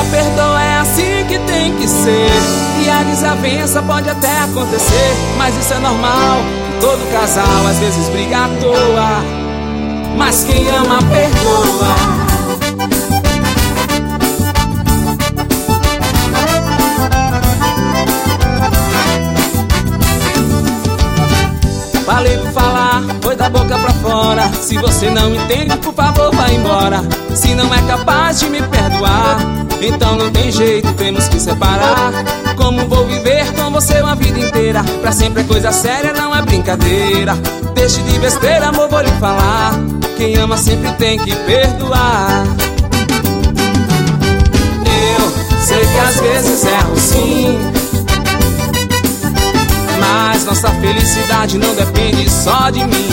perdoa, é assim que tem que ser. E a desavença pode até acontecer, mas isso é normal. Todo casal às vezes briga à toa, mas quem ama perdoa. Falei por falar, foi da boca pra fora. Se você não entende, por favor, vá embora. Se não é capaz de me perdoar, então não tem jeito, temos que separar. Como vou viver com você uma vida inteira? Pra sempre é coisa séria, não é brincadeira. Deixe de besteira, amor, vou lhe falar. Quem ama sempre tem que perdoar. Eu sei que às vezes erro sim, mas nossa felicidade não depende só de mim.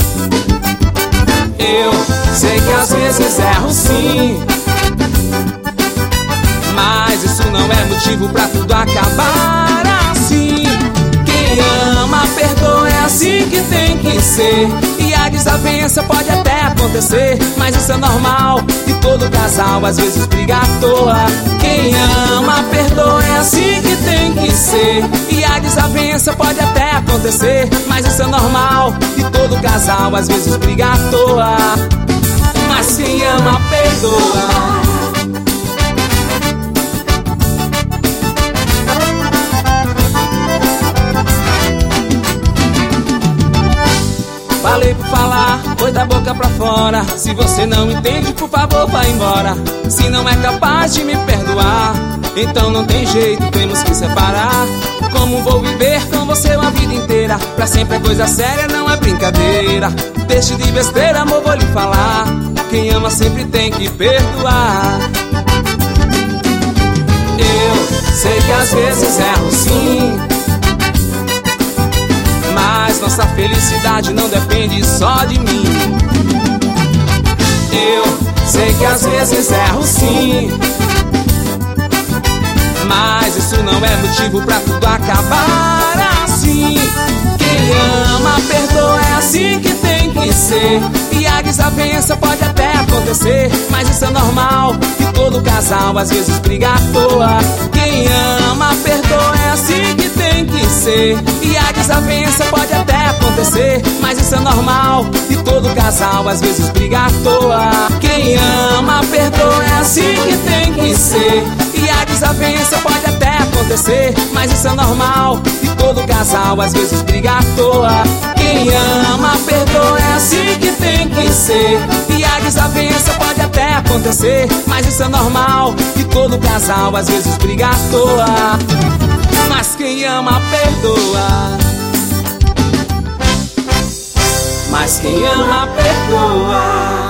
Eu sei que às vezes erro sim, mas isso não é motivo pra tudo acabar assim. Quem ama perdoa, é assim que tem que ser. E a desavença pode até acontecer, mas isso é normal. E todo casal às vezes briga à toa. Quem ama perdoa, é assim que tem que ser. E a desavença pode até acontecer, mas isso é normal. E todo casal às vezes briga à toa, mas quem ama perdoa. Falei por falar, foi da boca pra fora. Se você não entende, por favor, vá embora. Se não é capaz de me perdoar, então não tem jeito, temos que separar. Como vou viver com você uma vida inteira? Pra sempre é coisa séria, não é brincadeira. Deixe de besteira, amor, vou lhe falar. Quem ama sempre tem que perdoar. Eu sei que às vezes erro sim, mas nossa felicidade não depende só de mim. Eu sei que às vezes erro sim, mas isso não é motivo pra tudo acabar assim. Quem ama perdoa, é assim que tem que ser. E a desavença pode até acontecer, mas isso é normal. E todo casal às vezes briga à toa. Quem ama perdoa, é assim que tem que ser. E a desavença pode até acontecer, mas isso é normal. E todo casal às vezes briga à toa. Quem ama perdoa, é assim que tem que ser. E a desavença pode até acontecer, mas isso é normal. E todo casal às vezes briga à toa. Quem ama perdoa, é assim que tem que ser. E a desavença pode até acontecer, mas isso é normal. E todo casal às vezes briga à toa, mas quem ama perdoa. Mas quem ama perdoa.